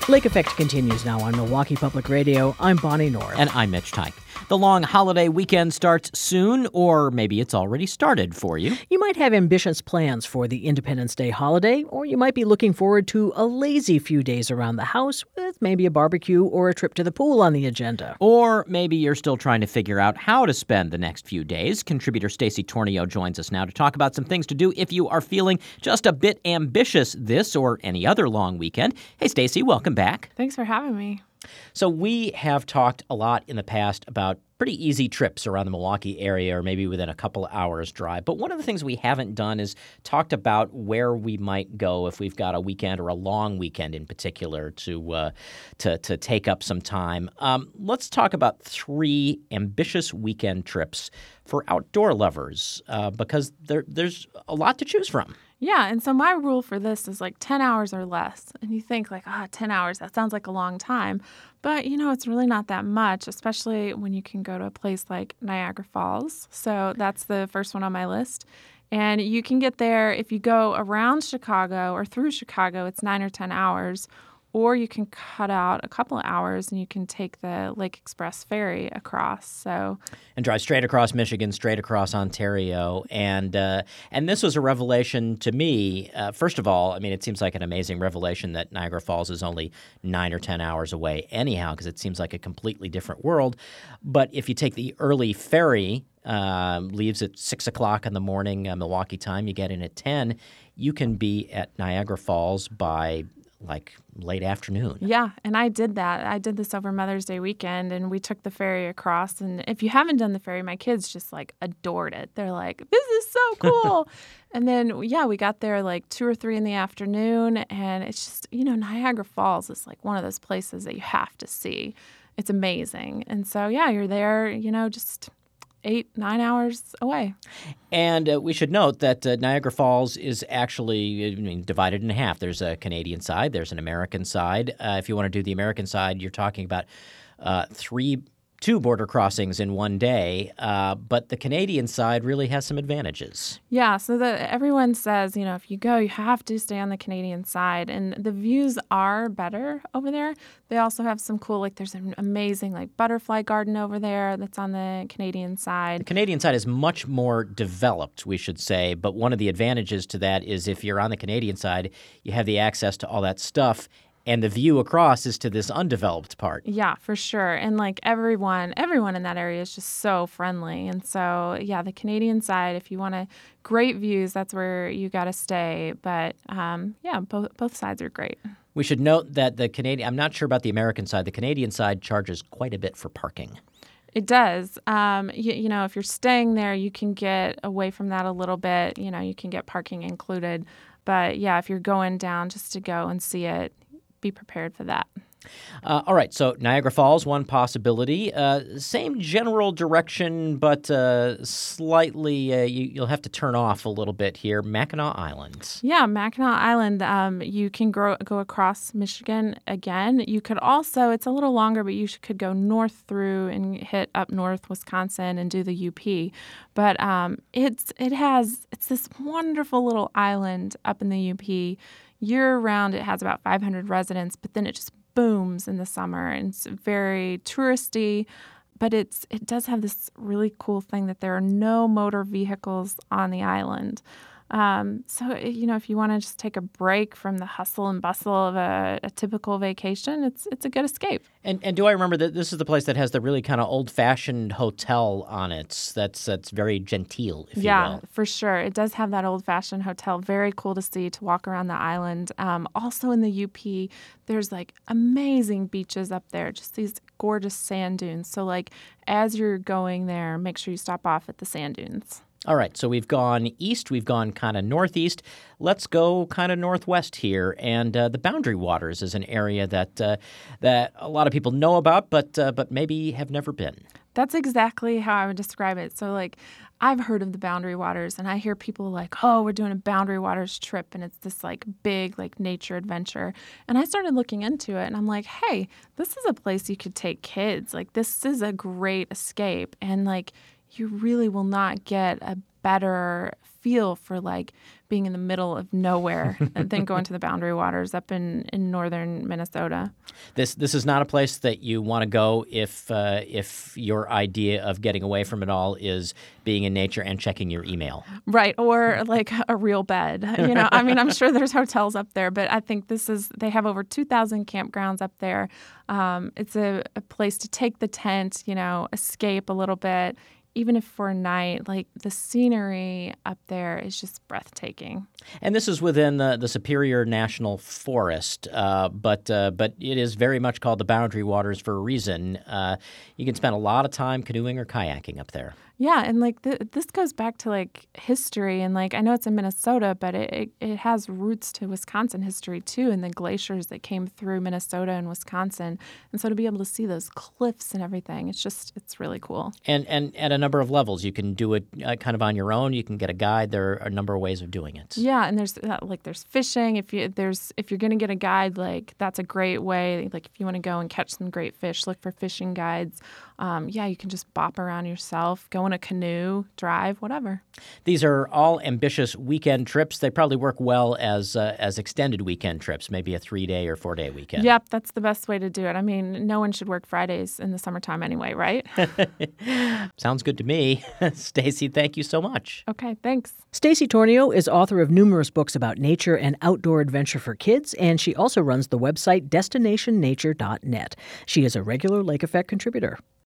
Lake Effect continues now on Milwaukee Public Radio. I'm Bonnie North. And I'm Mitch Tyke. The long holiday weekend starts soon, or maybe it's already started for you. You might have ambitious plans for the Independence Day holiday, or you might be looking forward to a lazy few days around the house with maybe a barbecue or a trip to the pool on the agenda. Or maybe you're still trying to figure out how to spend the next few days. Contributor Stacey Tornio joins us now to talk about some things to do if you are feeling just a bit ambitious this or any other long weekend. Hey, Stacey, welcome back. Thanks for having me. So we have talked a lot in the past about pretty easy trips around the Milwaukee area or maybe within a couple of hours drive. But one of the things we haven't done is talked about where we might go if we've got a weekend or a long weekend in particular to take up some time. Let's talk about 3 ambitious weekend trips for outdoor lovers because there's a lot to choose from. Yeah, and so my rule for this is like 10 hours or less. And you think like, 10 hours, that sounds like a long time. But, it's really not that much, especially when you can go to a place like Niagara Falls. So that's the first one on my list. And you can get there if you go around Chicago or through Chicago, it's 9 or 10 hours. Or you can cut out a couple of hours and you can take the Lake Express ferry across. And drive straight across Michigan, straight across Ontario. And this was a revelation to me. First of all, it seems like an amazing revelation that Niagara Falls is only 9 or 10 hours away anyhow, because it seems like a completely different world. But if you take the early ferry, leaves at 6 o'clock in the morning, Milwaukee time, you get in at 10, you can be at Niagara Falls by late afternoon. Yeah, and I did that. I did this over Mother's Day weekend, and we took the ferry across. And if you haven't done the ferry, my kids just adored it. They're like, this is so cool. And then, we got there 2 or 3 in the afternoon, and it's just, Niagara Falls is one of those places that you have to see. It's amazing. And so, you're there, just 8-9 hours away. And we should note that Niagara Falls is actually divided in half. There's a Canadian side. There's an American side. If you want to do the American side, you're talking about 2 border crossings in one day, but the Canadian side really has some advantages. Yeah, so everyone says, if you go, you have to stay on the Canadian side, and the views are better over there. They also have some cool, there's an amazing, butterfly garden over there that's on the Canadian side. The Canadian side is much more developed, we should say, but one of the advantages to that is if you're on the Canadian side, you have the access to all that stuff. And the view across is to this undeveloped part. Yeah, for sure. And everyone in that area is just so friendly. And so, the Canadian side, if you want great views, that's where you got to stay. But both sides are great. We should note that I'm not sure about the American side. The Canadian side charges quite a bit for parking. It does. If you're staying there, you can get away from that a little bit. You can get parking included. But if you're going down just to go and see it, be prepared for that. All right, so Niagara Falls, one possibility. Same general direction, but slightly, you'll have to turn off a little bit here. Mackinac Island. Yeah, Mackinac Island. You can go across Michigan again. You could also, it's a little longer, but you could go north through and hit up north Wisconsin and do the UP. But it's this wonderful little island up in the UP. Year-round, it has about 500 residents, but then it just booms in the summer, and it's very touristy, but it does have this really cool thing that there are no motor vehicles on the island. So, if you want to just take a break from the hustle and bustle of a typical vacation, it's a good escape. And do I remember that this is the place that has the really kind of old-fashioned hotel on it that's very genteel, if you will? Yeah, for sure. It does have that old-fashioned hotel. Very cool to see, to walk around the island. Also in the UP, there's amazing beaches up there, just these gorgeous sand dunes. So as you're going there, make sure you stop off at the sand dunes. All right, so we've gone east, we've gone kind of northeast. Let's go kind of northwest here, and the Boundary Waters is an area that a lot of people know about, but maybe have never been. That's exactly how I would describe it. So, I've heard of the Boundary Waters, and I hear people we're doing a Boundary Waters trip, and it's this big nature adventure. And I started looking into it, and I'm like, hey, this is a place you could take kids. This is a great escape, and you really will not get a better feel for like being in the middle of nowhere and then going to the Boundary Waters up in northern Minnesota. This is not a place that you want to go if your idea of getting away from it all is being in nature and checking your email. Right, or like a real bed. I mean, I'm sure there's hotels up there, but I think they have over 2,000 campgrounds up there. It's a place to take the tent, escape a little bit. Even if for a night, like the scenery up there is just breathtaking. And this is within the Superior National Forest, but it is very much called the Boundary Waters for a reason. You can spend a lot of time canoeing or kayaking up there. Yeah, and like this goes back to like history, and like I know it's in Minnesota, but it has roots to Wisconsin history too, and the glaciers that came through Minnesota and Wisconsin, and so to be able to see those cliffs and everything, it's really cool. And at a number of levels, you can do it kind of on your own. You can get a guide. There are a number of ways of doing it. Yeah, and there's fishing. If you're going to get a guide, like that's a great way. Like if you want to go and catch some great fish, look for fishing guides. You can just bop around yourself, go in a canoe, drive, whatever. These are all ambitious weekend trips. They probably work well as extended weekend trips, maybe a 3-day or 4-day weekend. Yep, that's the best way to do it. I mean, no one should work Fridays in the summertime anyway, right? Sounds good to me. Stacy, thank you so much. Okay, thanks. Stacy Tornio is author of numerous books about nature and outdoor adventure for kids, and she also runs the website destinationnature.net. She is a regular Lake Effect contributor.